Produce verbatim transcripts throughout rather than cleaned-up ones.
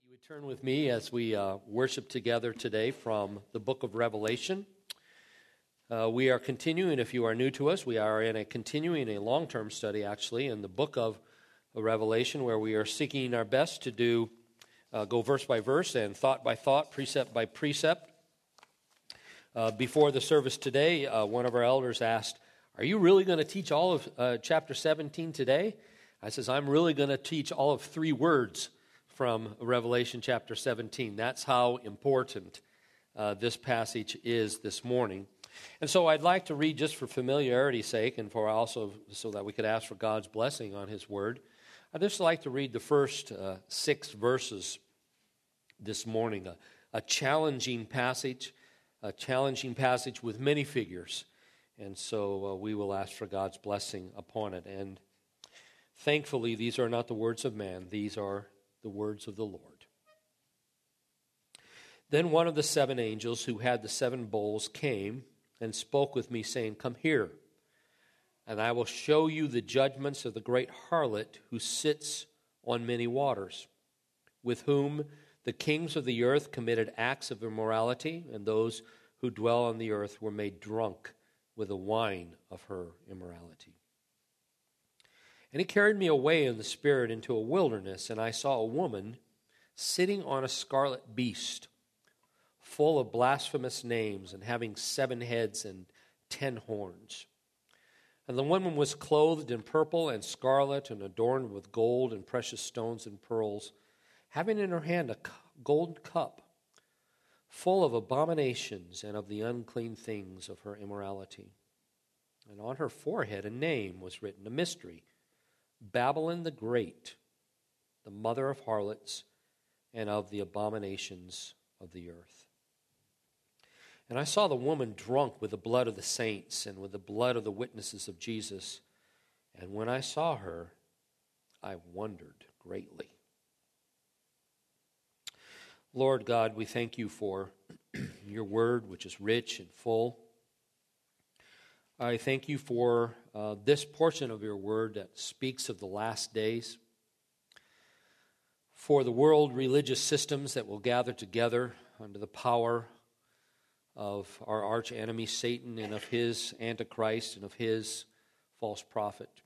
You would turn with me as we uh, worship together today from the book of Revelation. Uh, we are continuing, if you are new to us, we are in a continuing a long-term study, actually, in the book of Revelation, where we are seeking our best to do, uh, go verse by verse and thought by thought, precept by precept. Uh, before the service today, uh, one of our elders asked, "Are you really going to teach all of uh, chapter seventeen today?" I says, "I'm really going to teach all of three words from Revelation chapter seventeen. That's how important uh, this passage is this morning. And so I'd like to read, just for familiarity's sake and for also so that we could ask for God's blessing on His Word, I'd just like to read the first uh, six verses this morning. A, a challenging passage, a challenging passage with many figures. And so uh, we will ask for God's blessing upon it. And thankfully, these are not the words of man. These are the words of the Lord. Then one of the seven angels who had the seven bowls came and spoke with me, saying, "Come here, and I will show you the judgments of the great harlot who sits on many waters, with whom the kings of the earth committed acts of immorality, and those who dwell on the earth were made drunk with the wine of her immorality." And he carried me away in the Spirit into a wilderness, and I saw a woman sitting on a scarlet beast, full of blasphemous names, and having seven heads and ten horns. And the woman was clothed in purple and scarlet, and adorned with gold and precious stones and pearls, having in her hand a golden cup, full of abominations and of the unclean things of her immorality. And on her forehead a name was written, a mystery, Babylon the Great, the mother of harlots and of the abominations of the earth. And I saw the woman drunk with the blood of the saints and with the blood of the witnesses of Jesus. And when I saw her, I wondered greatly. Lord God, we thank you for your word, which is rich and full. I thank you for uh, this portion of your word that speaks of the last days, for the world religious systems that will gather together under the power of our arch enemy Satan and of his Antichrist and of his false prophet,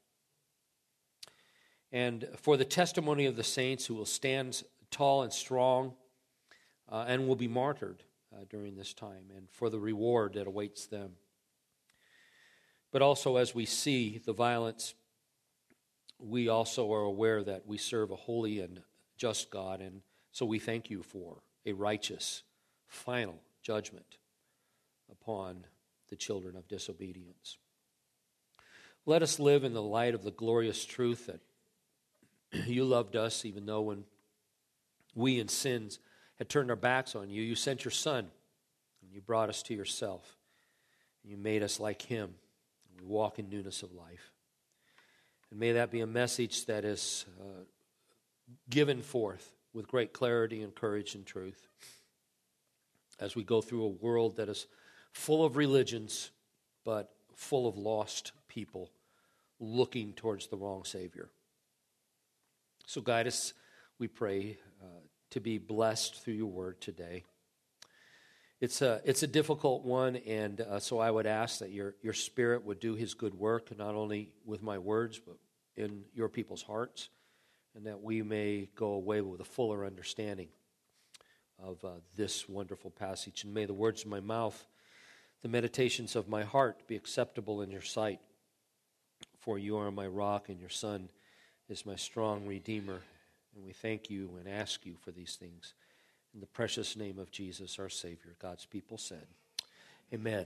and for the testimony of the saints who will stand tall and strong uh, and will be martyred uh, during this time, and for the reward that awaits them. But also, as we see the violence, we also are aware that we serve a holy and just God, and so we thank you for a righteous, final judgment upon the children of disobedience. Let us live in the light of the glorious truth that you loved us, even though when we in sins had turned our backs on you, you sent your Son, and you brought us to yourself, and you made us like Him. We walk in newness of life. And may that be a message that is uh, given forth with great clarity and courage and truth as we go through a world that is full of religions, but full of lost people looking towards the wrong Savior. So guide us, we pray, uh, to be blessed through your word today. It's a, it's a difficult one, and uh, so I would ask that your, your Spirit would do His good work, not only with my words, but in your people's hearts, and that we may go away with a fuller understanding of uh, this wonderful passage. And may the words of my mouth, the meditations of my heart be acceptable in your sight, for you are my rock, and your Son is my strong Redeemer. And we thank you and ask you for these things. In the precious name of Jesus, our Savior, God's people said, amen.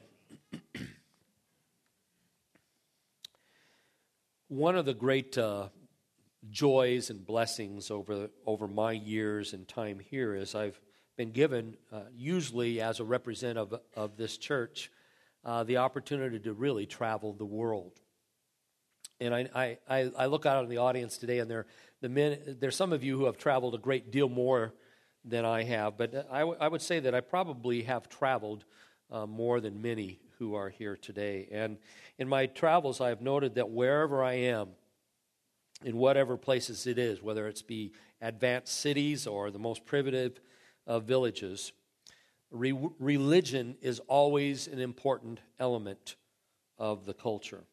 One of the great uh, joys and blessings over, over my years and time here is I've been given, uh, usually as a representative of, of this church, uh, the opportunity to really travel the world. And I, I, I look out in the audience today, and there, the men, there's some of you who have traveled a great deal more than I have, but I, w- I would say that I probably have traveled uh, more than many who are here today. And in my travels, I have noted that wherever I am, in whatever places it is, whether it's be advanced cities or the most primitive of villages, re- religion is always an important element of the culture.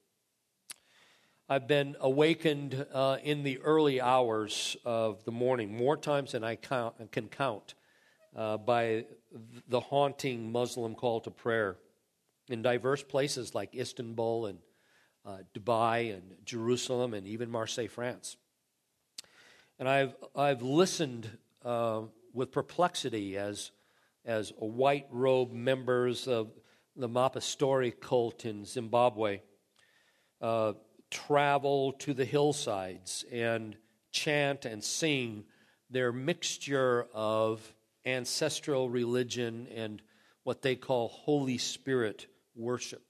I've been awakened uh, in the early hours of the morning, more times than I count, can count, uh, by the haunting Muslim call to prayer in diverse places like Istanbul and uh, Dubai and Jerusalem and even Marseille, France. And I've I've listened uh, with perplexity as as white robe members of the Mapastori cult in Zimbabwe uh, travel to the hillsides and chant and sing their mixture of ancestral religion and what they call Holy Spirit worship.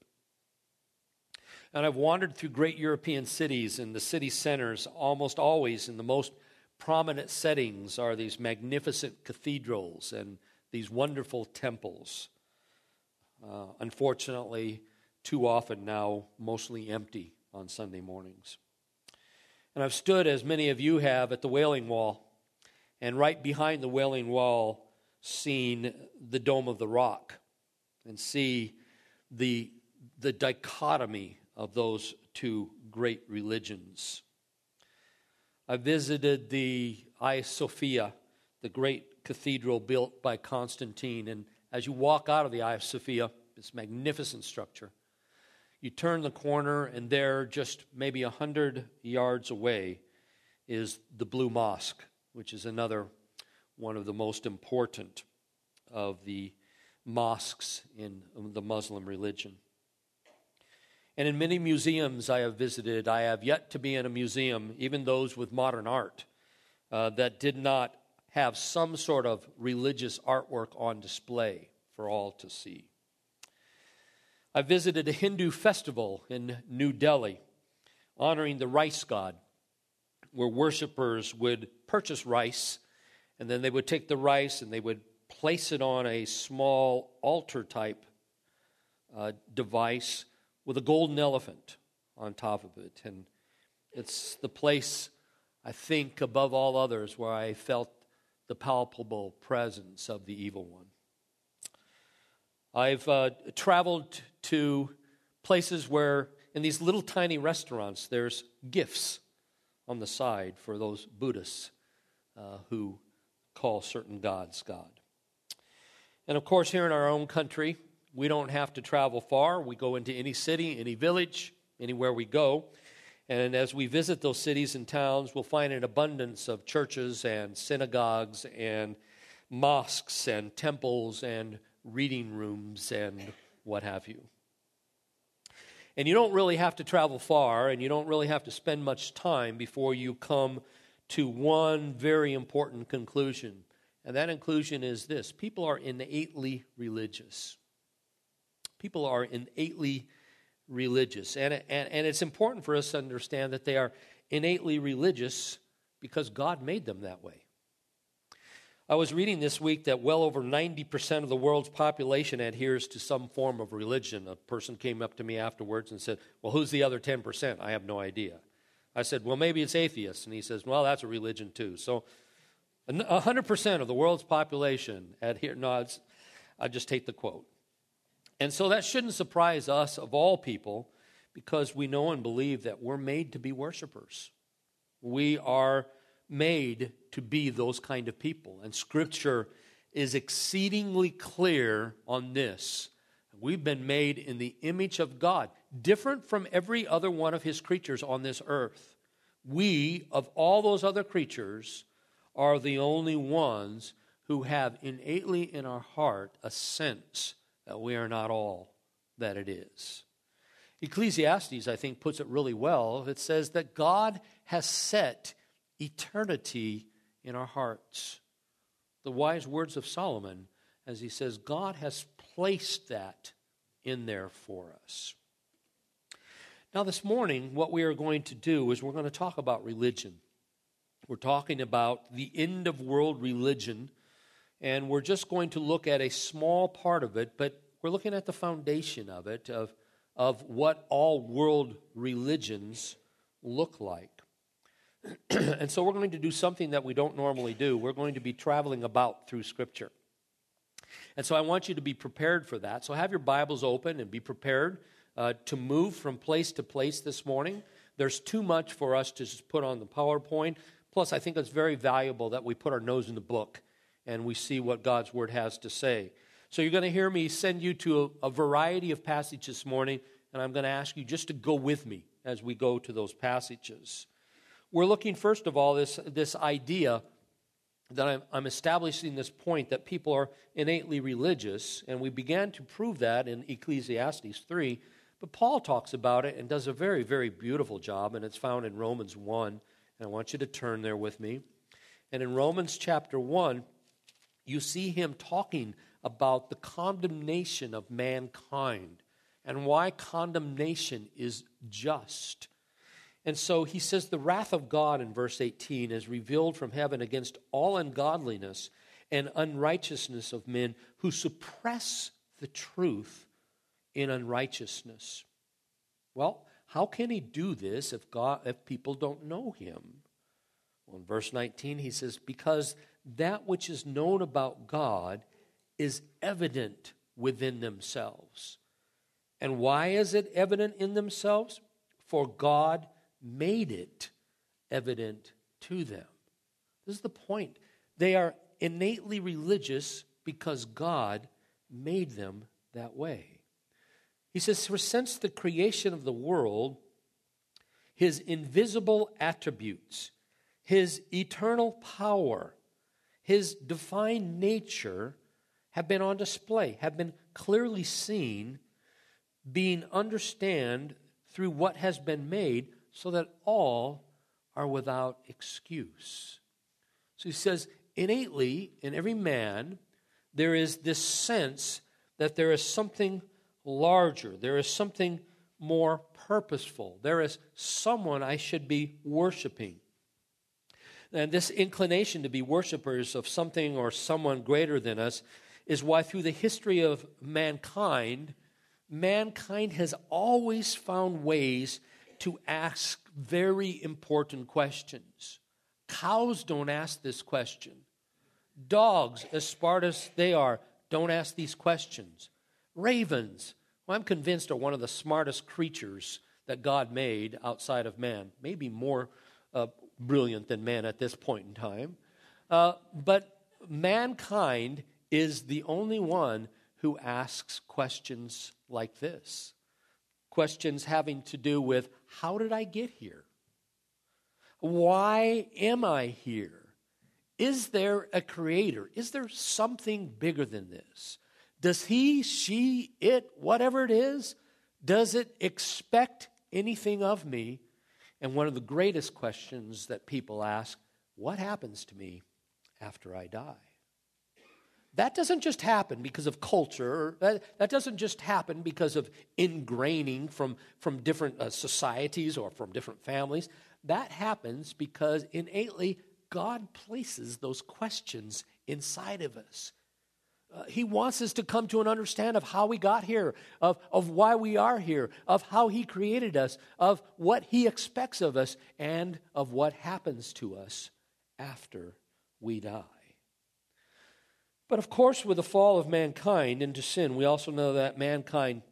And I've wandered through great European cities, and the city centers, almost always in the most prominent settings, are these magnificent cathedrals and these wonderful temples. Uh, unfortunately, too often now, mostly empty on Sunday mornings. And I've stood, as many of you have, at the Wailing Wall, and right behind the Wailing Wall, seen the Dome of the Rock, and see the, the dichotomy of those two great religions. I visited the Hagia Sophia, the great cathedral built by Constantine, and as you walk out of the Hagia Sophia, this magnificent structure, you turn the corner, and there, just maybe a hundred yards away, is the Blue Mosque, which is another one of the most important of the mosques in the Muslim religion. And in many museums I have visited, I have yet to be in a museum, even those with modern art, uh, that did not have some sort of religious artwork on display for all to see. I visited a Hindu festival in New Delhi, honoring the rice god, where worshipers would purchase rice, and then they would take the rice and they would place it on a small altar-type uh, device with a golden elephant on top of it. And it's the place, I think, above all others, where I felt the palpable presence of the evil one. I've uh, traveled to places where, in these little tiny restaurants, there's gifts on the side for those Buddhists uh, who call certain gods God. And of course, here in our own country, we don't have to travel far. We go into any city, any village, anywhere we go. And as we visit those cities and towns, we'll find an abundance of churches and synagogues and mosques and temples and reading rooms and what have you. And you don't really have to travel far, and you don't really have to spend much time before you come to one very important conclusion. And that conclusion is this: people are innately religious. People are innately religious. And, and, and it's important for us to understand that they are innately religious because God made them that way. I was reading this week that well over ninety percent of the world's population adheres to some form of religion. A person came up to me afterwards and said, well, who's the other ten percent? I have no idea. I said, well, maybe it's atheists. And he says, well, that's a religion too. So one hundred percent of the world's population adhere. No, it's, I just take the quote. And so that shouldn't surprise us, of all people, because we know and believe that we're made to be worshipers. We are made to be those kind of people. And Scripture is exceedingly clear on this. We've been made in the image of God, different from every other one of His creatures on this earth. We, of all those other creatures, are the only ones who have innately in our heart a sense that we are not all that it is. Ecclesiastes, I think, puts it really well. It says that God has set eternity in our hearts. The wise words of Solomon, as he says, God has placed that in there for us. Now this morning, what we are going to do is we're going to talk about religion. We're talking about the end of world religion, and we're just going to look at a small part of it, but we're looking at the foundation of it, of, of what all world religions look like. And so we're going to do something that we don't normally do. We're going to be traveling about through Scripture. And so I want you to be prepared for that. So have your Bibles open and be prepared uh, to move from place to place this morning. There's too much for us to just put on the PowerPoint. Plus, I think it's very valuable that we put our nose in the book and we see what God's Word has to say. So you're going to hear me send you to a, a variety of passages this morning, and I'm going to ask you just to go with me as we go to those passages. We're looking, first of all, this, this idea that I'm, I'm establishing this point that people are innately religious, and we began to prove that in Ecclesiastes three, but Paul talks about it and does a very, very beautiful job, and it's found in Romans one, and I want you to turn there with me. And in Romans chapter one, you see him talking about the condemnation of mankind and why condemnation is just. And so he says the wrath of God in verse eighteen is revealed from heaven against all ungodliness and unrighteousness of men who suppress the truth in unrighteousness. Well, how can he do this if God, if people don't know him? Well, in verse nineteen he says, because that which is known about God is evident within themselves. And why is it evident in themselves? For God made it evident to them. This is the point. They are innately religious because God made them that way. He says, for since the creation of the world, his invisible attributes, his eternal power, his divine nature have been on display, have been clearly seen, being understood through what has been made, so that all are without excuse. So he says, innately, in every man, there is this sense that there is something larger, there is something more purposeful, there is someone I should be worshiping. And this inclination to be worshipers of something or someone greater than us is why through the history of mankind, mankind has always found ways to ask very important questions. Cows don't ask this question. Dogs, as smart as they are, don't ask these questions. Ravens, well, I'm convinced are one of the smartest creatures that God made outside of man. Maybe more uh, brilliant than man at this point in time. Uh, but mankind is the only one who asks questions like this. Questions having to do with, how did I get here? Why am I here? Is there a creator? Is there something bigger than this? Does he, she, it, whatever it is, does it expect anything of me? And one of the greatest questions that people ask, what happens to me after I die? That doesn't just happen because of culture. That, that doesn't just happen because of ingraining from, from different uh, societies or from different families. That happens because innately God places those questions inside of us. Uh, he wants us to come to an understanding of how we got here, of, of why we are here, of how he created us, of what he expects of us, and of what happens to us after we die. But of course, with the fall of mankind into sin, we also know that mankind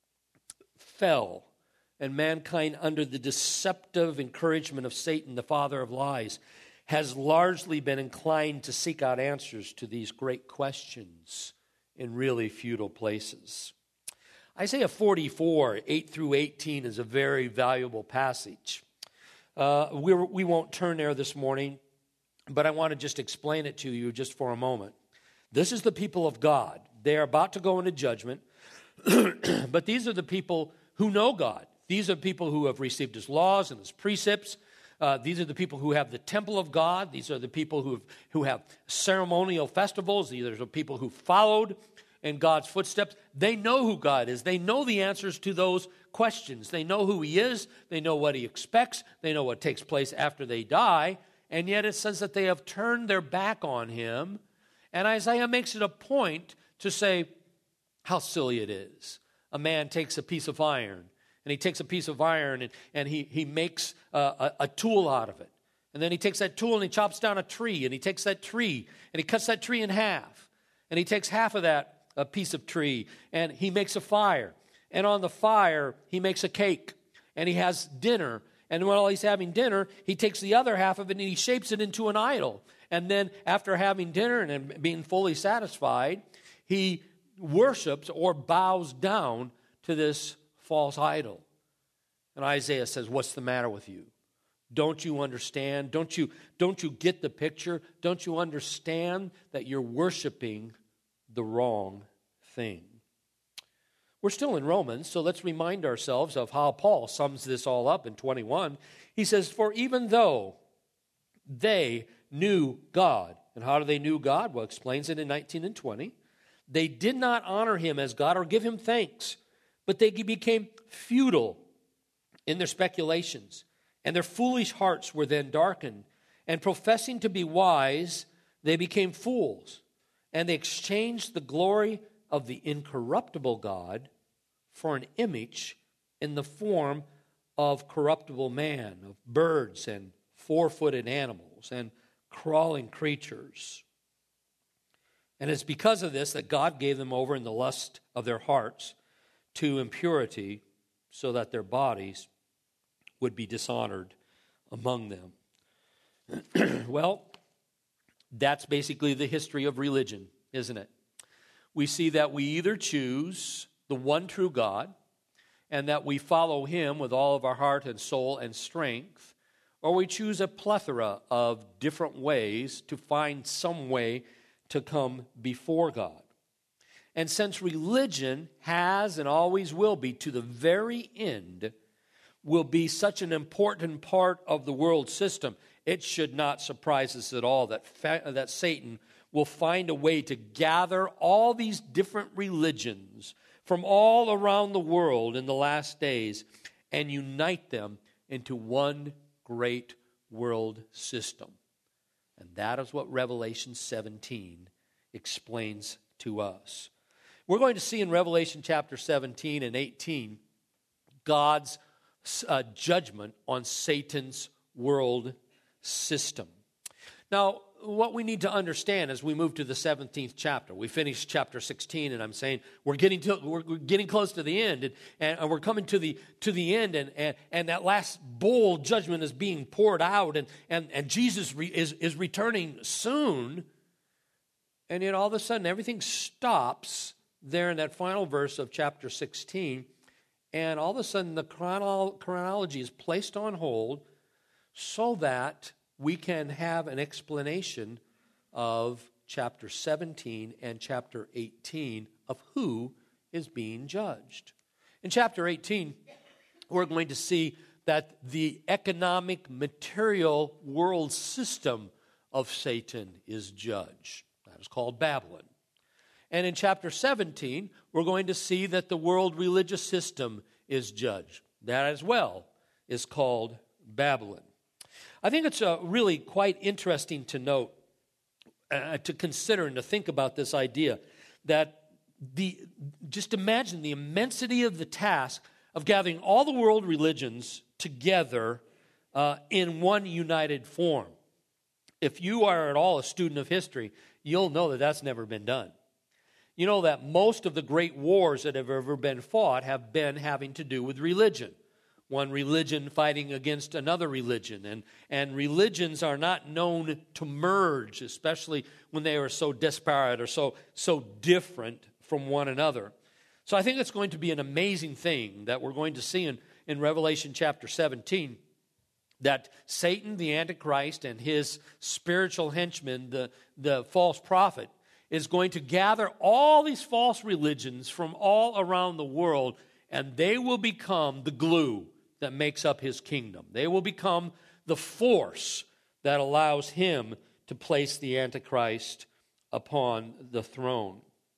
fell, and mankind, under the deceptive encouragement of Satan, the father of lies, has largely been inclined to seek out answers to these great questions in really futile places. Isaiah forty-four, eight through eighteen is a very valuable passage. Uh, we, we won't turn there this morning, but I want to just explain it to you just for a moment. This is the people of God. They are about to go into judgment, but these are the people who know God. These are people who have received his laws and his precepts. Uh, these are the people who have the temple of God. These are the people who have, who have ceremonial festivals. These are the people who followed in God's footsteps. They know who God is. They know the answers to those questions. They know who he is. They know what he expects. They know what takes place after they die. And yet it says that they have turned their back on him. And Isaiah makes it a point to say how silly it is. A man takes a piece of iron, and he takes a piece of iron and, and he, he makes a, a, a tool out of it. And then he takes that tool and he chops down a tree, and he takes that tree and he cuts that tree in half. And he takes half of that a piece of tree and he makes a fire. And on the fire, he makes a cake and he has dinner. And while he's having dinner, he takes the other half of it and he shapes it into an idol. And then after having dinner and being fully satisfied, he worships or bows down to this false idol. And Isaiah says, what's the matter with you? Don't you understand? Don't you, don't you get the picture? Don't you understand that you're worshiping the wrong thing? We're still in Romans, so let's remind ourselves of how Paul sums this all up in twenty-one. He says, for even though they knew God, and how do they knew God? Well, explains it in nineteen and twenty. They did not honor him as God or give him thanks, but they became futile in their speculations, and their foolish hearts were then darkened. And professing to be wise, they became fools, and they exchanged the glory of the incorruptible God for an image in the form of corruptible man, of birds and four-footed animals and crawling creatures. And it's because of this that God gave them over in the lust of their hearts to impurity, so that their bodies would be dishonored among them. Well, that's basically the history of religion, isn't it? We see that we either choose the one true God and that we follow him with all of our heart and soul and strength, or we choose a plethora of different ways to find some way to come before God. And since religion has and always will be to the very end, will be such an important part of the world system, it should not surprise us at all that, fa- that Satan will find a way to gather all these different religions from all around the world in the last days and unite them into one great world system. And that is what Revelation seventeen explains to us. We're going to see in Revelation chapter seventeen and eighteen God's uh, judgment on Satan's world system. Now, what we need to understand as we move to the seventeenth chapter, we finished chapter sixteen, and I'm saying we're getting to we're, we're getting close to the end, and, and we're coming to the to the end, and and, and that last bowl judgment is being poured out, and and and Jesus re, is is returning soon, and yet all of a sudden everything stops there in that final verse of chapter sixteen, and all of a sudden the chronolo- chronology is placed on hold so that we can have an explanation of chapter seventeen and chapter eighteen of who is being judged. In chapter eighteen, we're going to see that the economic, material world system of Satan is judged. That is called Babylon. And in chapter seventeen, we're going to see that the world religious system is judged. That as well is called Babylon. I think it's uh, really quite interesting to note, uh, to consider and to think about this idea that the just imagine the immensity of the task of gathering all the world religions together uh, in one united form. If you are at all a student of history, you'll know that that's never been done. You know that most of the great wars that have ever been fought have been having to do with religion. One religion fighting against another religion. And, and religions are not known to merge, especially when they are so disparate or so, so different from one another. So I think it's going to be an amazing thing that we're going to see in, in Revelation chapter seventeen, that Satan, the Antichrist, and his spiritual henchman, the, the false prophet, is going to gather all these false religions from all around the world, and they will become the glue that makes up his kingdom. They will become the force that allows him to place the Antichrist upon the throne.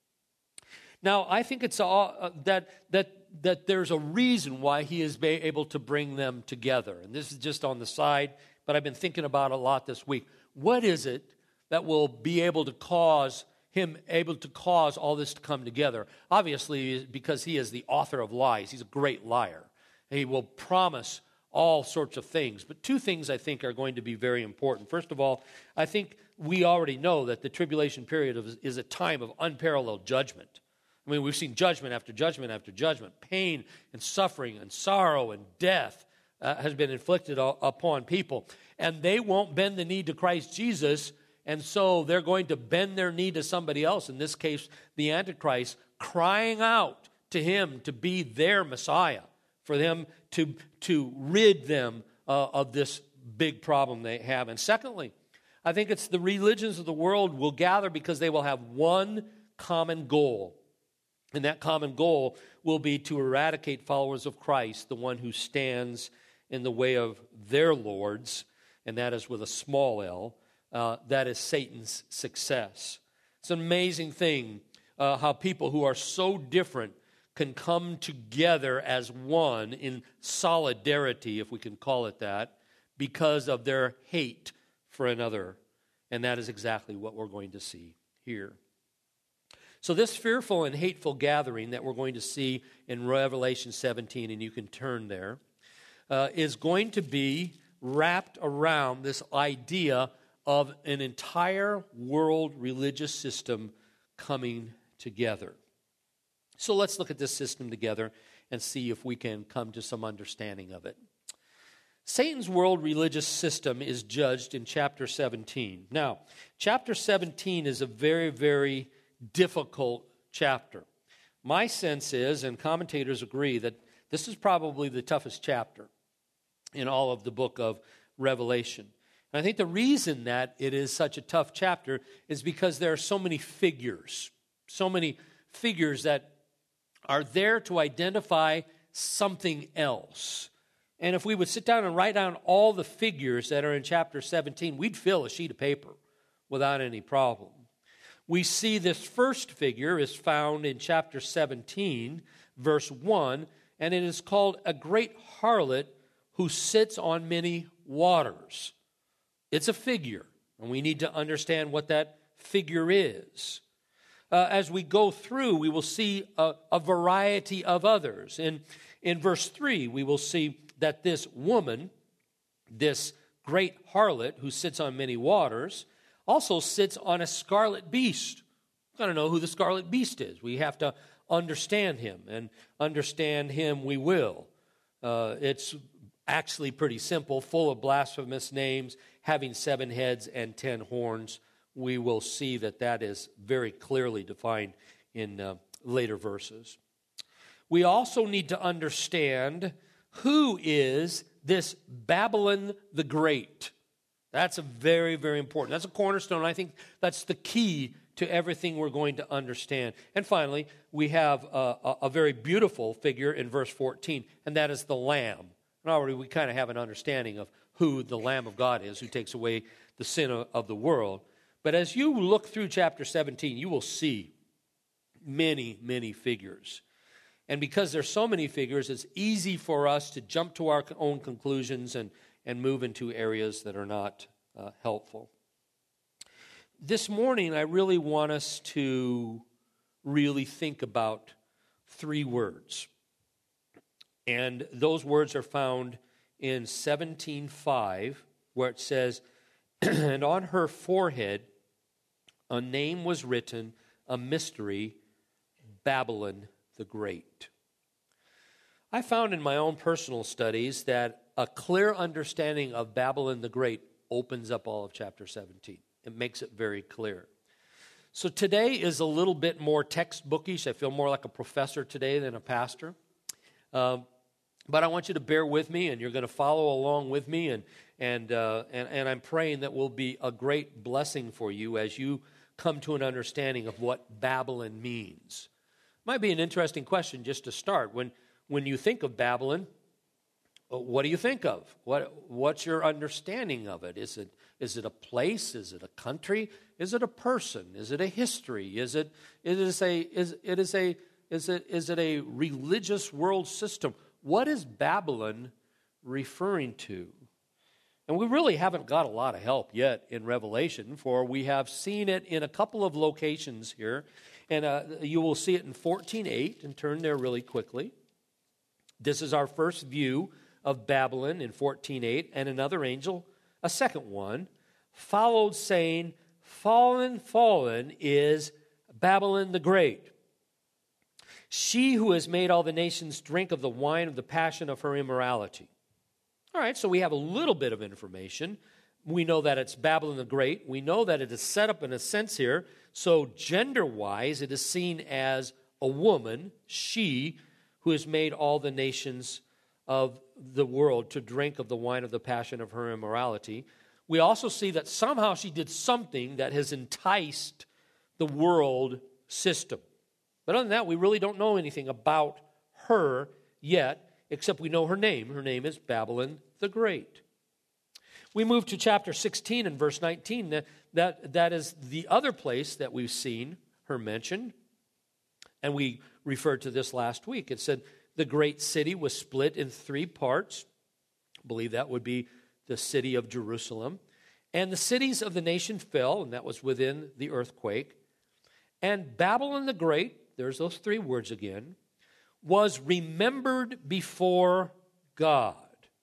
Now, I think it's all, uh, that that that there's a reason why he is able to bring them together. And this is just on the side, but I've been thinking about it a lot this week. What is it that will be able to cause him able to cause all this to come together? Obviously, because he is the author of lies. He's a great liar. He will promise all sorts of things. But two things I think are going to be very important. First of all, I think we already know that the tribulation period is a time of unparalleled judgment. I mean, we've seen judgment after judgment after judgment. Pain and suffering and sorrow and death uh, has been inflicted upon people. And they won't bend the knee to Christ Jesus, and so they're going to bend their knee to somebody else, in this case, the Antichrist, crying out to him to be their Messiah, for them to, to rid them uh, of this big problem they have. And secondly, I think it's the religions of the world will gather because they will have one common goal. And that common goal will be to eradicate followers of Christ, the one who stands in the way of their lords, and that is with a small l. Uh, that is Satan's success. It's an amazing thing uh, how people who are so different can come together as one in solidarity, if we can call it that, because of their hate for another. And that is exactly what we're going to see here. So this fearful and hateful gathering that we're going to see in Revelation seventeen, and you can turn there, uh, is going to be wrapped around this idea of an entire world religious system coming together. So let's look at this system together and see if we can come to some understanding of it. Satan's world religious system is judged in chapter seventeen. Now, chapter seventeen is a very, very difficult chapter. My sense is, and commentators agree, that this is probably the toughest chapter in all of the book of Revelation. And I think the reason that it is such a tough chapter is because there are so many figures, so many figures that are there to identify something else. And if we would sit down and write down all the figures that are in chapter seventeen, we'd fill a sheet of paper without any problem. We see this first figure is found in chapter seventeen, verse one, and it is called a great harlot who sits on many waters. It's a figure, and we need to understand what that figure is. Uh, as we go through, we will see a, a variety of others. In, in verse three, we will see that this woman, this great harlot who sits on many waters, also sits on a scarlet beast. We've got to know who the scarlet beast is. We have to understand him, and understand him we will. Uh, it's actually pretty simple, full of blasphemous names, having seven heads and ten horns. We will see that that is very clearly defined in uh, later verses. We also need to understand who is this Babylon the Great. That's a very, very important. That's a cornerstone. I think that's the key to everything we're going to understand. And finally, we have a, a, a very beautiful figure in verse fourteen, and that is the Lamb. And already we kind of have an understanding of who the Lamb of God is, who takes away the sin of, of the world. But as you look through chapter seventeen, you will see many, many figures. And because there's so many figures, it's easy for us to jump to our own conclusions and, and move into areas that are not uh, helpful. This morning, I really want us to really think about three words. And those words are found in seventeen five, where it says, "And on her forehead a name was written, a mystery, Babylon the Great." I found in my own personal studies that a clear understanding of Babylon the Great opens up all of chapter seventeen. It makes it very clear. So today is a little bit more textbookish. I feel more like a professor today than a pastor. Um, but I want you to bear with me, and you're going to follow along with me, and and, uh, and and I'm praying that will be a great blessing for you as you come to an understanding of what Babylon means. Might be an interesting question just to start. When when you think of Babylon, what do you think of? What what's your understanding of it? Is it is it a place? Is it a country? Is it a person? Is it a history? Is it it is a is it is a is it is it a religious world system? What is Babylon referring to? And we really haven't got a lot of help yet in Revelation, for we have seen it in a couple of locations here. And uh, you will see it in fourteen eight, and turn there really quickly. This is our first view of Babylon in fourteen eight, and another angel, a second one, followed, saying, Fallen, fallen is Babylon the Great, she who has made all the nations drink of the wine of the passion of her immorality. All right, so we have a little bit of information. We know that it's Babylon the Great. We know that it is set up in a sense here. So gender-wise, it is seen as a woman, she, who has made all the nations of the world to drink of the wine of the passion of her immorality. We also see that somehow she did something that has enticed the world system. But other than that, we really don't know anything about her yet, except we know her name. Her name is Babylon the Great. We move to chapter sixteen and verse nineteen. That, that, that is the other place that we've seen her mentioned. And we referred to this last week. It said the great city was split in three parts. I believe that would be the city of Jerusalem. And the cities of the nation fell, and that was within the earthquake. And Babylon the Great, there's those three words again, was remembered before God.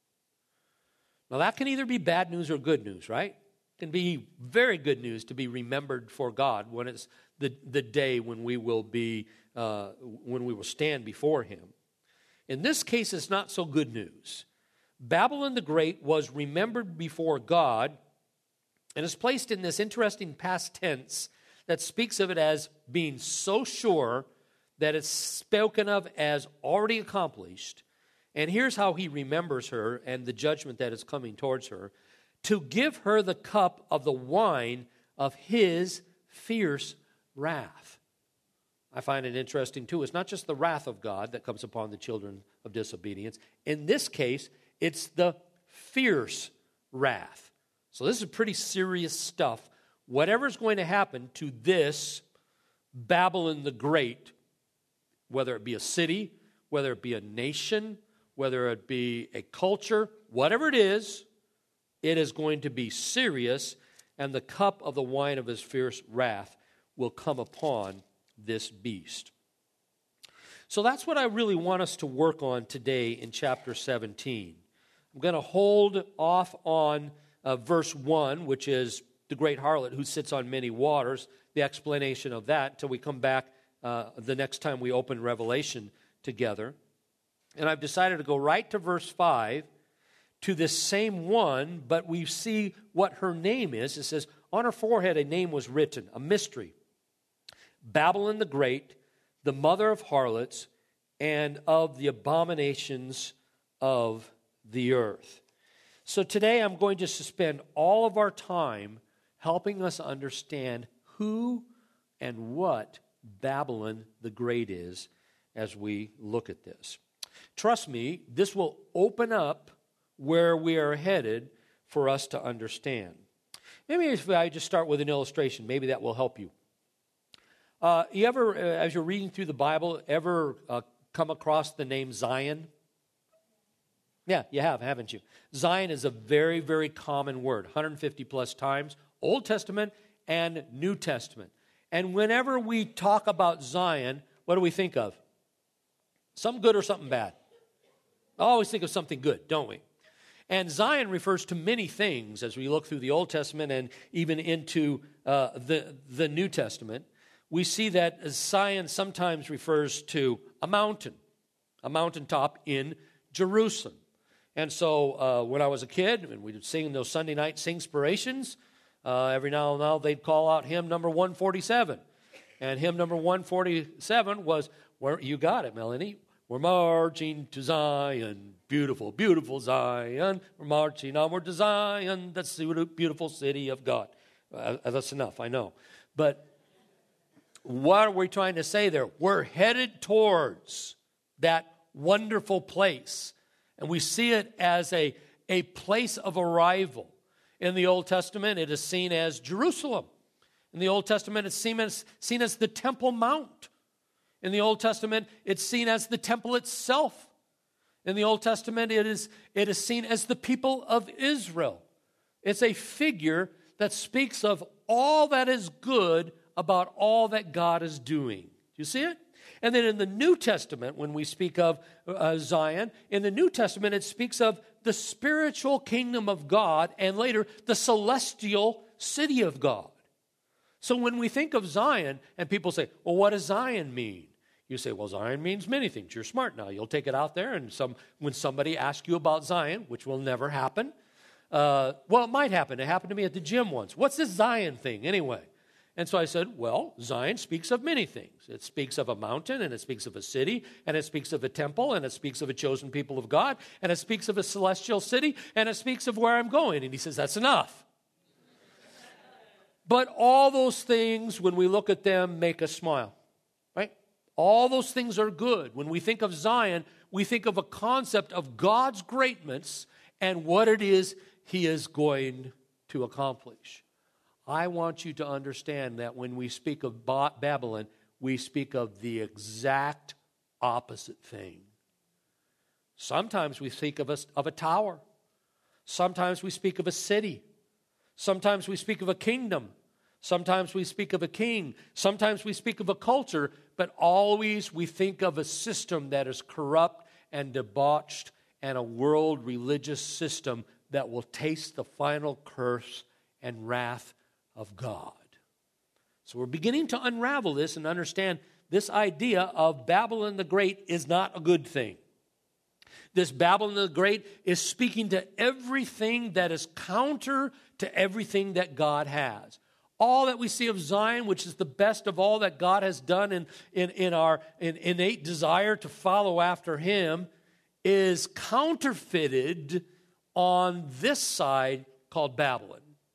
Now that can either be bad news or good news, right? It can be very good news to be remembered for God when it's the, the day when we will be, uh, when we will stand before Him. In this case, it's not so good news. Babylon the Great was remembered before God and is placed in this interesting past tense that speaks of it as being so sure that it's spoken of as already accomplished. And here's how He remembers her and the judgment that is coming towards her: to give her the cup of the wine of His fierce wrath. I find it interesting too. It's not just the wrath of God that comes upon the children of disobedience. In this case, it's the fierce wrath. So this is pretty serious stuff. Whatever's going to happen to this Babylon the Great, whether it be a city, whether it be a nation, whether it be a culture, whatever it is, it is going to be serious, and the cup of the wine of His fierce wrath will come upon this beast. So that's what I really want us to work on today in chapter seventeen. I'm going to hold off on uh, verse one, which is the great harlot who sits on many waters, the explanation of that, until we come back uh, the next time we open Revelation together. And I've decided to go right to verse five, to this same one, but we see what her name is. It says, on her forehead a name was written, a mystery. Babylon the Great, the mother of harlots and of the abominations of the earth. So today I'm going to spend all of our time helping us understand who and what Babylon the Great is as we look at this. Trust me, this will open up where we are headed for us to understand. Maybe if I just start with an illustration, maybe that will help you. Uh, you ever, uh, as you're reading through the Bible, ever uh, come across the name Zion? Yeah, you have, haven't you? Zion is a very, very common word, one hundred fifty plus times, Old Testament and New Testament. And whenever we talk about Zion, what do we think of? Something good or something bad? I always think of something good, don't we? And Zion refers to many things as we look through the Old Testament and even into uh, the, the New Testament. We see that Zion sometimes refers to a mountain, a mountaintop in Jerusalem. And so uh, when I was a kid, and we would sing those Sunday night singspirations, uh, every now and then they'd call out hymn number one forty-seven. And hymn number one forty-seven was, where you got it, Melanie, we're marching to Zion, beautiful, beautiful Zion. We're marching onward to Zion, that's the beautiful city of God. Uh, that's enough, I know. But what are we trying to say there? We're headed towards that wonderful place. And we see it as a, a place of arrival. In the Old Testament, it is seen as Jerusalem. In the Old Testament, it's seen as, seen as the Temple Mount. In the Old Testament, it's seen as the temple itself. In the Old Testament, it is, it is seen as the people of Israel. It's a figure that speaks of all that is good about all that God is doing. Do you see it? And then in the New Testament, when we speak of uh, Zion, in the New Testament it speaks of the spiritual kingdom of God and later the celestial city of God. So when we think of Zion and people say, well, what does Zion mean? You say, well, Zion means many things. You're smart now. You'll take it out there and some when somebody asks you about Zion, which will never happen, uh, well, it might happen. It happened to me at the gym once. What's this Zion thing anyway? And so I said, well, Zion speaks of many things. It speaks of a mountain, and it speaks of a city, and it speaks of a temple, and it speaks of a chosen people of God, and it speaks of a celestial city, and it speaks of where I'm going. And he says, that's enough. But all those things, when we look at them, make us smile, right? All those things are good. When we think of Zion, we think of a concept of God's greatness and what it is he is going to accomplish. I want you to understand that when we speak of Babylon, we speak of the exact opposite thing. Sometimes we speak of a, of a tower. Sometimes we speak of a city. Sometimes we speak of a kingdom. Sometimes we speak of a king. Sometimes we speak of a culture. But always we think of a system that is corrupt and debauched and a world religious system that will taste the final curse and wrath of God. So we're beginning to unravel this and understand this idea of Babylon the Great is not a good thing. This Babylon the Great is speaking to everything that is counter to everything that God has. All that we see of Zion, which is the best of all that God has done in, in, in our in, innate desire to follow after him, is counterfeited on this side called Babylon.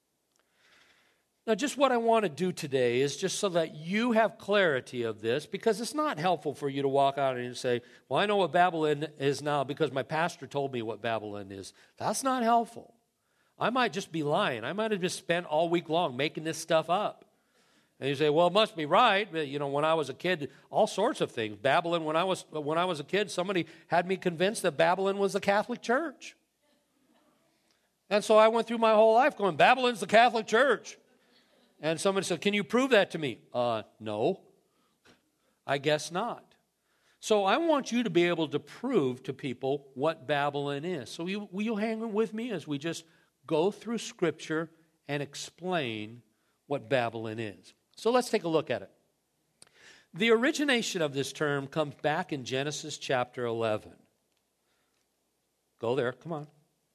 Now, just what I want to do today is just so that you have clarity of this, because it's not helpful for you to walk out and say, well, I know what Babylon is now because my pastor told me what Babylon is. That's not helpful. I might just be lying. I might have just spent all week long making this stuff up. And you say, well, it must be right. You know, when I was a kid, all sorts of things. Babylon, when I was when I was a kid, somebody had me convinced that Babylon was the Catholic Church. And so I went through my whole life going, Babylon's the Catholic Church. And somebody said, can you prove that to me? Uh, no, I guess not. So I want you to be able to prove to people what Babylon is. So you, will you hang with me as we just go through Scripture and explain what Babylon is? So let's take a look at it. The origination of this term comes back in Genesis chapter eleven. Go there, come on.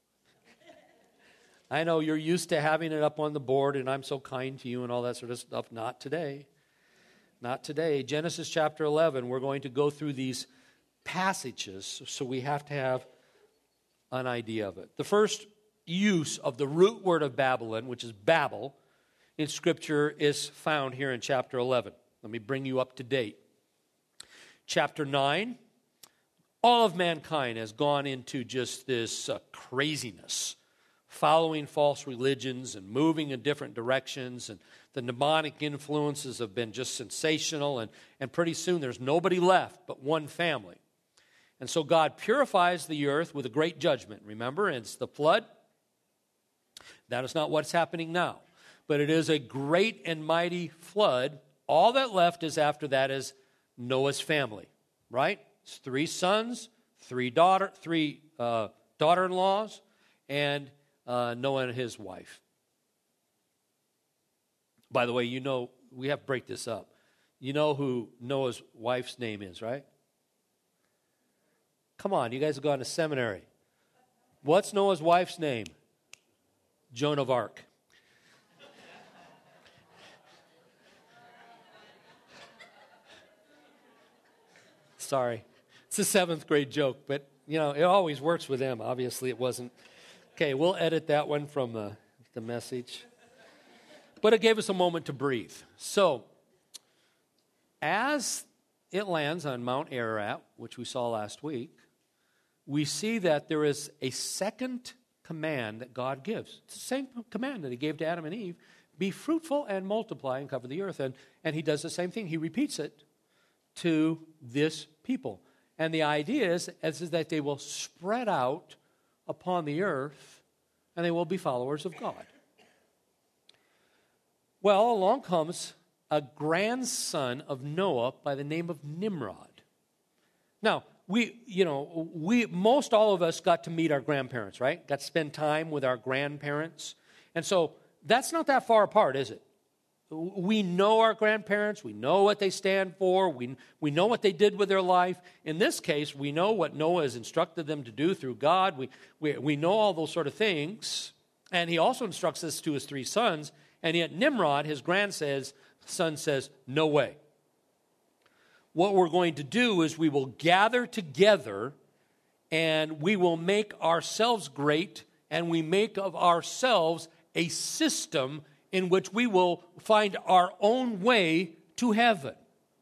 I know you're used to having it up on the board, and I'm so kind to you and all that sort of stuff. Not today. Not today. Genesis chapter eleven, we're going to go through these passages, so we have to have an idea of it. The first use of the root word of Babylon, which is Babel, in Scripture is found here in chapter eleven. Let me bring you up to date. Chapter nine, all of mankind has gone into just this uh, craziness, following false religions and moving in different directions, and the demonic influences have been just sensational, and, and pretty soon there's nobody left but one family. And so God purifies the earth with a great judgment. Remember, it's the flood. That is not what's happening now, but it is a great and mighty flood. All that left is after that is Noah's family, right? It's three sons, three daughter, three uh, daughter-in-laws, and Uh, Noah and his wife. By the way, you know, we have to break this up. You know who Noah's wife's name is, right? Come on, you guys have gone to seminary. What's Noah's wife's name? Joan of Arc. Sorry. It's a seventh grade joke, but, you know, it always works with them. Obviously, it wasn't. Okay, we'll edit that one from the, the message. But it gave us a moment to breathe. So, as it lands on Mount Ararat, which we saw last week, we see that there is a second command that God gives. It's the same command that he gave to Adam and Eve. Be fruitful and multiply and cover the earth. And, and he does the same thing. He repeats it to this people. And the idea is, is that they will spread out upon the earth, and they will be followers of God. Well, along comes a grandson of Noah by the name of Nimrod. Now, we, you know, we, most all of us got to meet our grandparents, right? Got to spend time with our grandparents. And so that's not that far apart, is it? We know our grandparents. We know what they stand for. We, we know what they did with their life. In this case, we know what Noah has instructed them to do through God. We, we, we know all those sort of things. And he also instructs this to his three sons. And yet Nimrod, his grandson, says, no way. What we're going to do is we will gather together and we will make ourselves great, and we make of ourselves a system in which we will find our own way to heaven.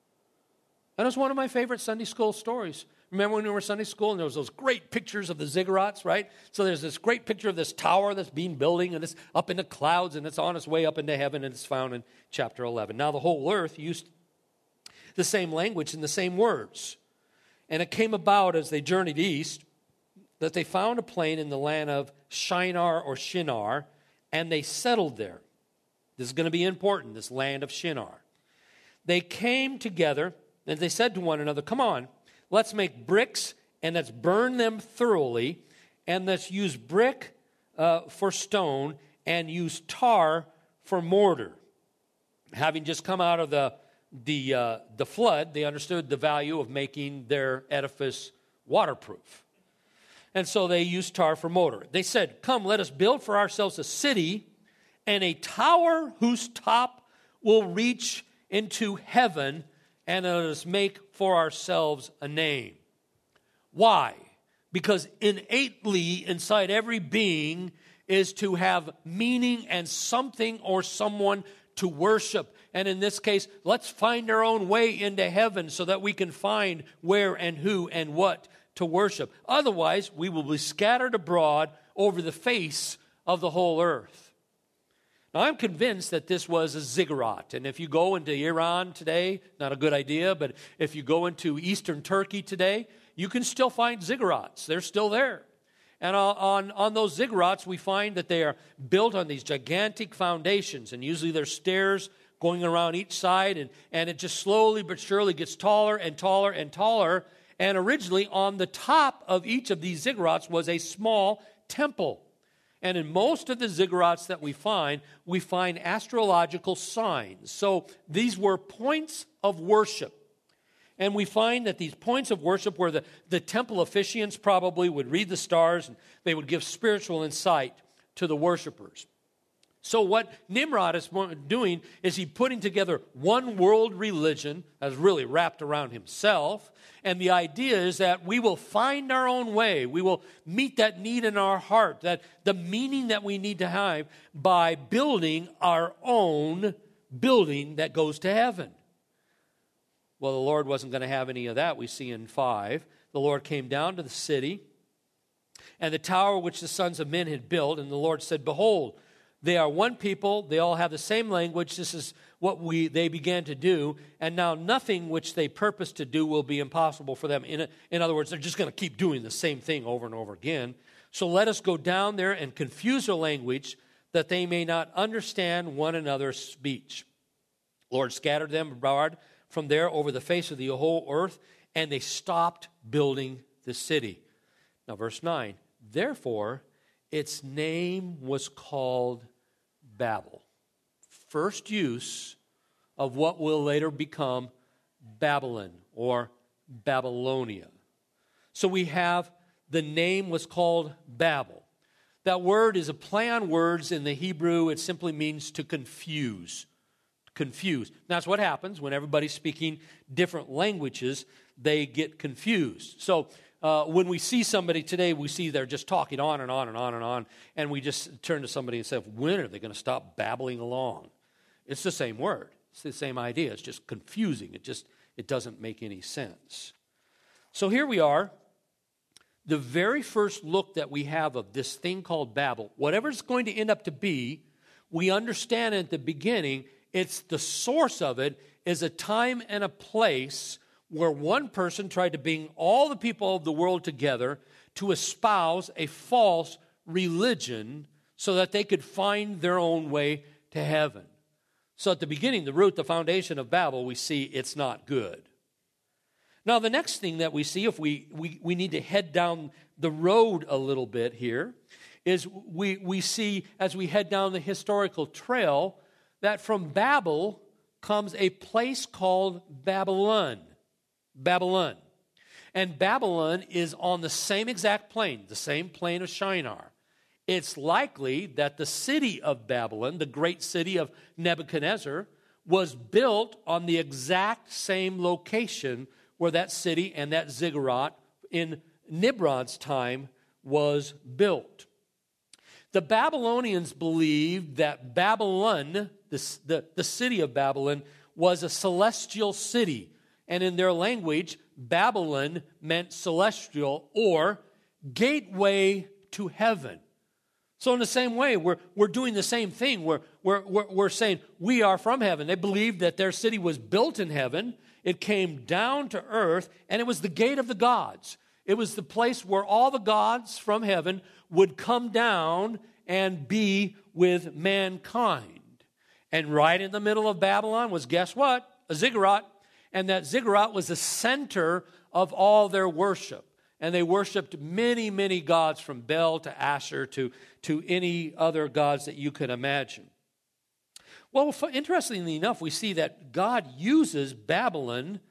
That is one of my favorite Sunday school stories. Remember when we were in Sunday school and there was those great pictures of the ziggurats, right? So there's this great picture of this tower that's being building, and it's up in the clouds, and it's on its way up into heaven, and it's found in chapter eleven. Now the whole earth used the same language and the same words. And it came about as they journeyed east that they found a plain in the land of Shinar or Shinar, and they settled there. This is going to be important, this land of Shinar. They came together, and they said to one another, come on, let's make bricks, and let's burn them thoroughly, and let's use brick uh, for stone, and use tar for mortar. Having just come out of the, the, uh, the flood, they understood the value of making their edifice waterproof. And so they used tar for mortar. They said, come, let us build for ourselves a city and a tower whose top will reach into heaven, and let us make for ourselves a name. Why? Because innately inside every being is to have meaning and something or someone to worship. And in this case, let's find our own way into heaven so that we can find where and who and what to worship. Otherwise, we will be scattered abroad over the face of the whole earth. Now, I'm convinced that this was a ziggurat. And if you go into Iran today, not a good idea, but if you go into eastern Turkey today, you can still find ziggurats. They're still there. And on, on those ziggurats, we find that they are built on these gigantic foundations. And usually there's stairs going around each side. And, and it just slowly but surely gets taller and taller and taller. And originally on the top of each of these ziggurats was a small temple. And in most of the ziggurats that we find, we find astrological signs. So these were points of worship. And we find that these points of worship where the, the temple officiants probably would read the stars and they would give spiritual insight to the worshipers. So what Nimrod is doing is he putting together one world religion that's really wrapped around himself. And the idea is that we will find our own way. We will meet that need in our heart, that the meaning that we need to have by building our own building that goes to heaven. Well, the Lord wasn't going to have any of that. We see in five, the Lord came down to the city and the tower which the sons of men had built, and the Lord said, behold, they are one people, they all have the same language, this is what we they began to do, and now nothing which they purpose to do will be impossible for them. In, a, in other words, they're just going to keep doing the same thing over and over again. So let us go down there and confuse their language, that they may not understand one another's speech. Lord scattered them abroad from there over the face of the whole earth, and they stopped building the city. Now verse nine, therefore its name was called Babel. First use of what will later become Babylon or Babylonia. So we have the name was called Babel. That word is a play on words in the Hebrew. It simply means to confuse. Confuse. That's what happens when everybody's speaking different languages. They get confused. So Uh, when we see somebody today, we see they're just talking on and on and on and on, and we just turn to somebody and say, when are they going to stop babbling along? It's the same word. It's the same idea. It's just confusing. It just, it doesn't make any sense. So here we are, the very first look that we have of this thing called Babel. Whatever it's going to end up to be, we understand at the beginning, it's the source of it is a time and a place where one person tried to bring all the people of the world together to espouse a false religion so that they could find their own way to heaven. So at the beginning, the root, the foundation of Babel, we see it's not good. Now, the next thing that we see, if we, we, we need to head down the road a little bit here, is we, we see, as we head down the historical trail, that from Babel comes a place called Babylon. Babylon. And Babylon is on the same exact plain, the same plain of Shinar. It's likely that the city of Babylon, the great city of Nebuchadnezzar, was built on the exact same location where that city and that ziggurat in Nimrod's time was built. The Babylonians believed that Babylon, the, the, the city of Babylon, was a celestial city. And in their language, Babylon meant celestial or gateway to heaven. So in the same way, we're, we're doing the same thing. We're, we're, we're, we're saying we are from heaven. They believed that their city was built in heaven. It came down to earth, and it was the gate of the gods. It was the place where all the gods from heaven would come down and be with mankind. And right in the middle of Babylon was, guess what? A ziggurat. And that ziggurat was the center of all their worship. And they worshiped many, many gods, from Bel to Asher to, to any other gods that you could imagine. Well, interestingly enough, we see that God uses Babylon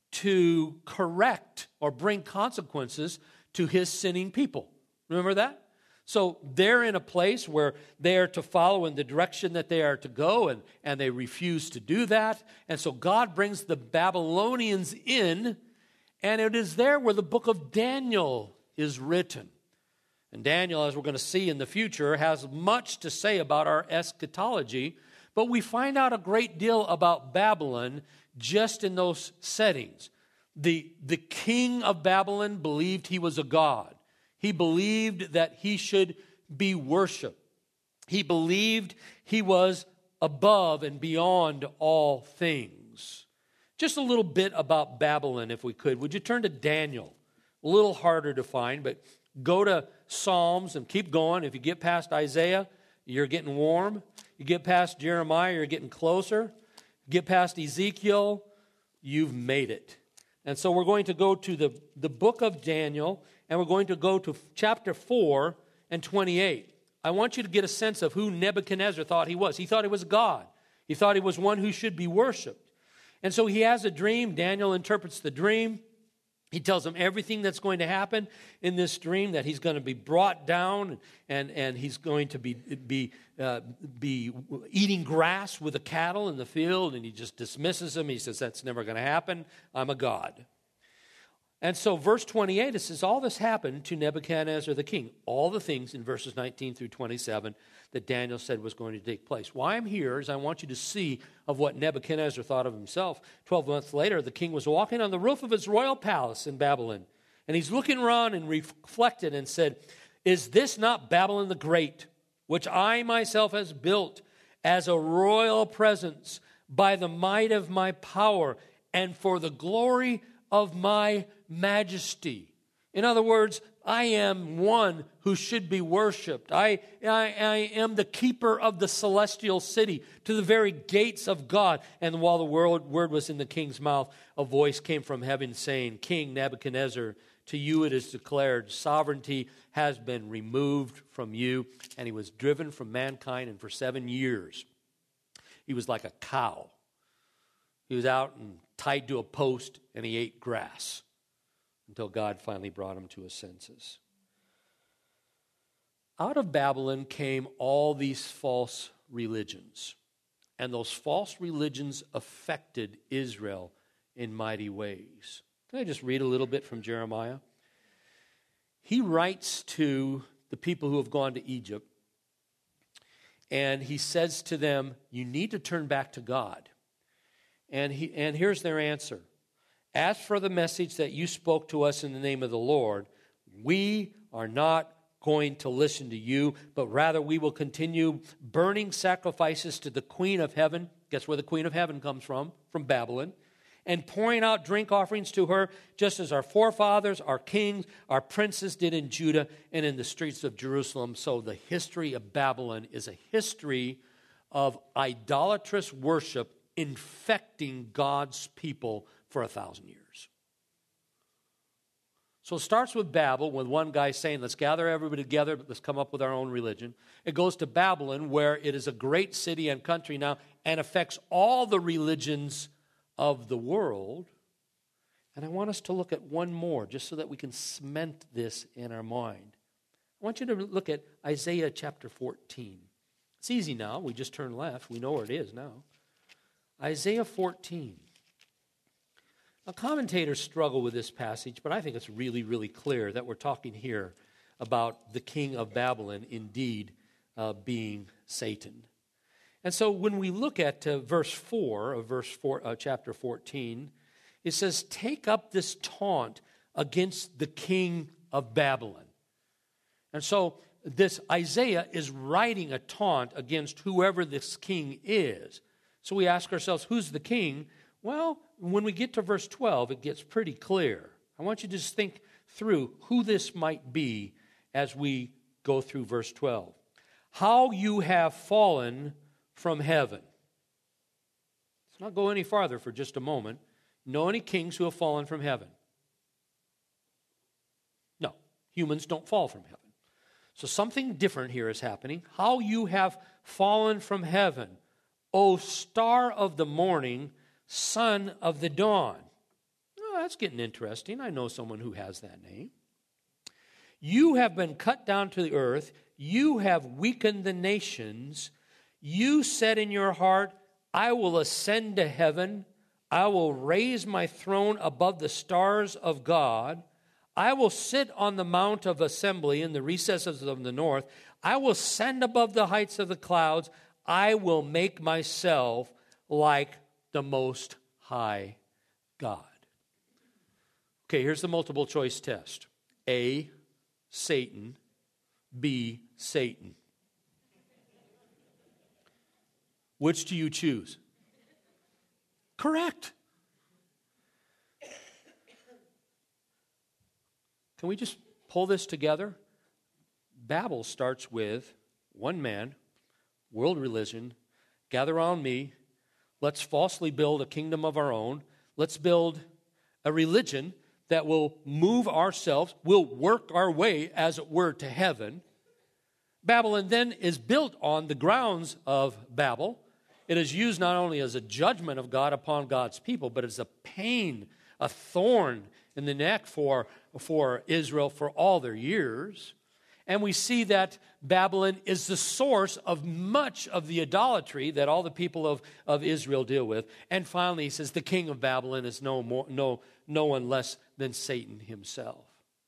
to correct or bring consequences to his sinning people. Remember that? So they're in a place where they are to follow in the direction that they are to go, and, and they refuse to do that. And so God brings the Babylonians in, and it is there where the book of Daniel is written. And Daniel, as we're going to see in the future, has much to say about our eschatology, but we find out a great deal about Babylon just in those settings. The, the king of Babylon believed he was a god. He believed that he should be worshiped. He believed he was above and beyond all things. Just a little bit about Babylon, if we could. Would you turn to Daniel? A little harder to find, but go to Psalms and keep going. If you get past Isaiah, you're getting warm. You get past Jeremiah, you're getting closer. Get past Ezekiel, you've made it. And so we're going to go to the, the book of Daniel, and we're going to go to chapter four and twenty-eight. I want you to get a sense of who Nebuchadnezzar thought he was. He thought he was God. He thought he was one who should be worshiped. And so he has a dream. Daniel interprets the dream. He tells him everything that's going to happen in this dream, that he's going to be brought down, and, and he's going to be, be, uh, be eating grass with the cattle in the field, and he just dismisses him. He says, that's never going to happen. I'm a god. And so verse twenty-eight, it says, all this happened to Nebuchadnezzar the king. All the things in verses nineteen through twenty-seven that Daniel said was going to take place. Why I'm here is I want you to see of what Nebuchadnezzar thought of himself. Twelve months later, the king was walking on the roof of his royal palace in Babylon, and he's looking around and reflected and said, is this not Babylon the Great, which I myself has built as a royal presence by the might of my power and for the glory of my majesty? In other words, I am one who should be worshipped. I, I, I am the keeper of the celestial city to the very gates of God. And while the word, word was in the king's mouth, a voice came from heaven saying, King Nebuchadnezzar, to you it is declared, sovereignty has been removed from you. And he was driven from mankind, and for seven years he was like a cow. He was out and tied to a post, and he ate grass until God finally brought him to his senses. Out of Babylon came all these false religions, and those false religions affected Israel in mighty ways. Can I just read a little bit from Jeremiah? He writes to the people who have gone to Egypt, and he says to them, you need to turn back to God. And he, and here's their answer. As for the message that you spoke to us in the name of the Lord, we are not going to listen to you, but rather we will continue burning sacrifices to the Queen of Heaven. Guess where the Queen of Heaven comes from? From Babylon. And pouring out drink offerings to her, just as our forefathers, our kings, our princes did in Judah and in the streets of Jerusalem. So the history of Babylon is a history of idolatrous worship infecting God's people for a thousand years. So it starts with Babel, with one guy saying, let's gather everybody together, but let's come up with our own religion. It goes to Babylon, where it is a great city and country now and affects all the religions of the world. And I want us to look at one more, just so that we can cement this in our mind. I want you to look at Isaiah chapter fourteen. It's easy now. We just turn left. We know where it is now. Isaiah fourteen. Now, commentators struggle with this passage, but I think it's really, really clear that we're talking here about the king of Babylon indeed uh, being Satan. And so when we look at uh, verse four of verse four, uh, chapter fourteen, it says, take up this taunt against the king of Babylon. And so this Isaiah is writing a taunt against whoever this king is. So we ask ourselves, who's the king? Well, when we get to verse twelve, it gets pretty clear. I want you to just think through who this might be as we go through verse twelve. How you have fallen from heaven. Let's not go any farther for just a moment. Know any kings who have fallen from heaven? No, humans don't fall from heaven. So something different here is happening. How you have fallen from heaven, O star of the morning, son of the dawn. Oh, that's getting interesting. I know someone who has that name. You have been cut down to the earth. You have weakened the nations. You said in your heart, I will ascend to heaven. I will raise my throne above the stars of God. I will sit on the mount of assembly in the recesses of the north. I will ascend above the heights of the clouds. I will make myself like the Most High God. Okay, here's the multiple choice test. A, Satan. B, Satan. Which do you choose? Correct. Can we just pull this together? Babel starts with one man, world religion, gather around me, let's falsely build a kingdom of our own, let's build a religion that will move ourselves, will work our way, as it were, to heaven. Babylon then is built on the grounds of Babel. It is used not only as a judgment of God upon God's people, but as a pain, a thorn in the neck for, for Israel for all their years. And we see that Babylon is the source of much of the idolatry that all the people of, of Israel deal with. And finally, he says the king of Babylon is no, more, no, no one less than Satan himself.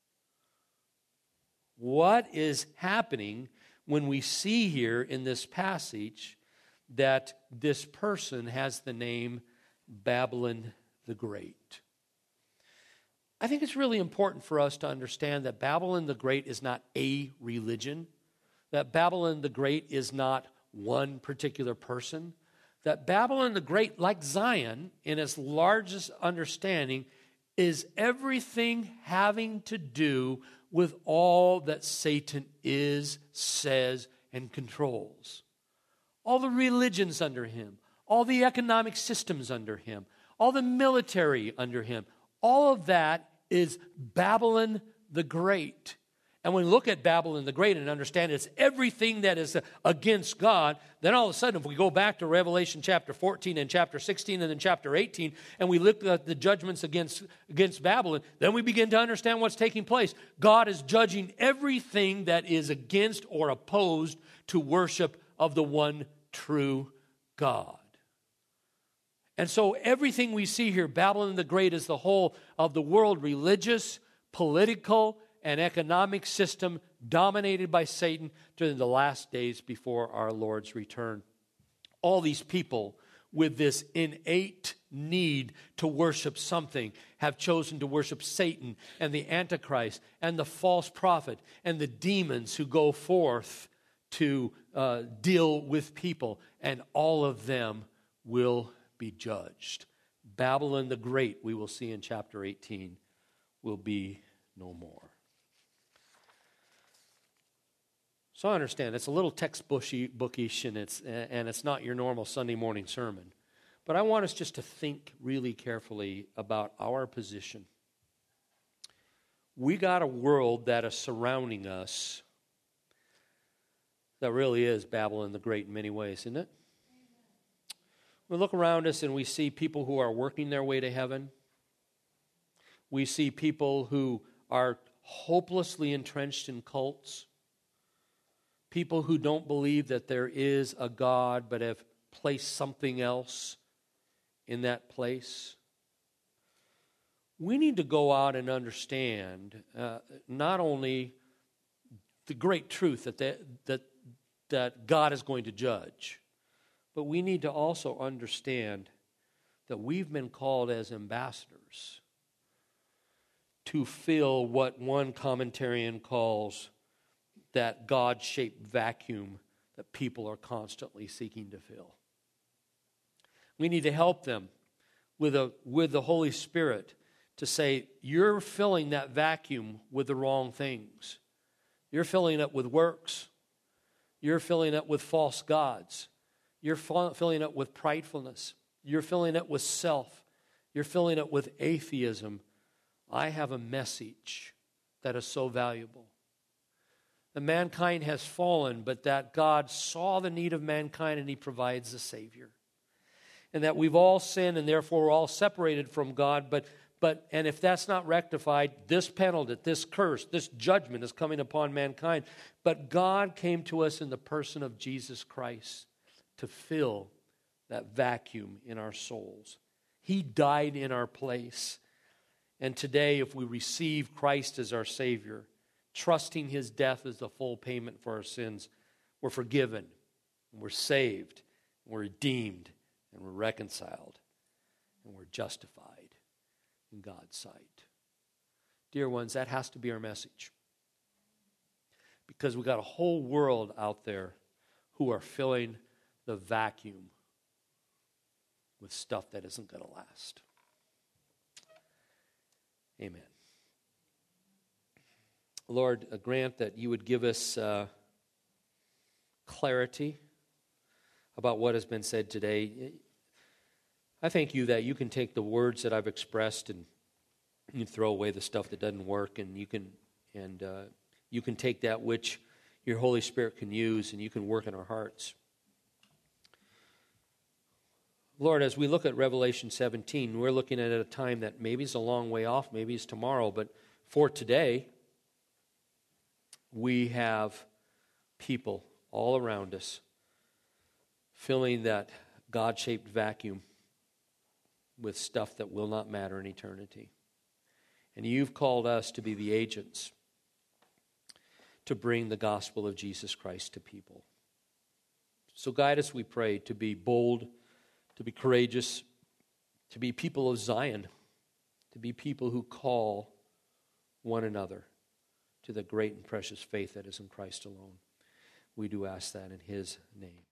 What is happening when we see here in this passage that this person has the name Babylon the Great? I think it's really important for us to understand that Babylon the Great is not a religion, that Babylon the Great is not one particular person, that Babylon the Great, like Zion, in its largest understanding, is everything having to do with all that Satan is, says, and controls. All the religions under him, all the economic systems under him, all the military under him, all of that is Babylon the Great. And when we look at Babylon the Great and understand it's everything that is against God, then all of a sudden, if we go back to Revelation chapter fourteen and chapter sixteen and then chapter eighteen, and we look at the judgments against, against Babylon, then we begin to understand what's taking place. God is judging everything that is against or opposed to worship of the one true God. And so everything we see here, Babylon the Great is the whole of the world religious, political, and economic system dominated by Satan during the last days before our Lord's return. All these people with this innate need to worship something have chosen to worship Satan and the Antichrist and the false prophet and the demons who go forth to uh, deal with people, and all of them will be judged. Babylon the Great, we will see in chapter eighteen, will be no more. So I understand it's a little textbookish, and it's and it's not your normal Sunday morning sermon. But I want us just to think really carefully about our position. We got a world that is surrounding us that really is Babylon the Great in many ways, isn't it? We look around us and we see people who are working their way to heaven. We see people who are hopelessly entrenched in cults. People who don't believe that there is a God but have placed something else in that place. We need to go out and understand uh, not only the great truth that, that that that God is going to judge, but we need to also understand that we've been called as ambassadors to fill what one commentarian calls that God-shaped vacuum that people are constantly seeking to fill. We need to help them with a with the Holy Spirit to say, you're filling that vacuum with the wrong things. You're filling it with works. You're filling it with false gods. You're filling it with pridefulness. You're filling it with self. You're filling it with atheism. I have a message that is so valuable. That mankind has fallen, but that God saw the need of mankind and He provides a Savior. And that we've all sinned and therefore we're all separated from God, but But, and if that's not rectified, this penalty, this curse, this judgment is coming upon mankind. But God came to us in the person of Jesus Christ to fill that vacuum in our souls. He died in our place. And today, if we receive Christ as our Savior, trusting His death as the full payment for our sins, we're forgiven, and we're saved, and we're redeemed, and we're reconciled, and we're justified in God's sight. Dear ones, that has to be our message. Because we've got a whole world out there who are filling the vacuum with stuff that isn't going to last. Amen. Lord, uh, grant that you would give us uh, clarity about what has been said today. I thank you that you can take the words that I've expressed and you throw away the stuff that doesn't work, and you can and uh, you can take that which your Holy Spirit can use, and you can work in our hearts. Lord, as we look at Revelation seventeen, we're looking at a time that maybe is a long way off, maybe it's tomorrow, but for today, we have people all around us filling that God-shaped vacuum with stuff that will not matter in eternity. And you've called us to be the agents to bring the gospel of Jesus Christ to people. So guide us, we pray, to be bold, to be courageous, to be people of Zion, to be people who call one another to the great and precious faith that is in Christ alone. We do ask that in His name.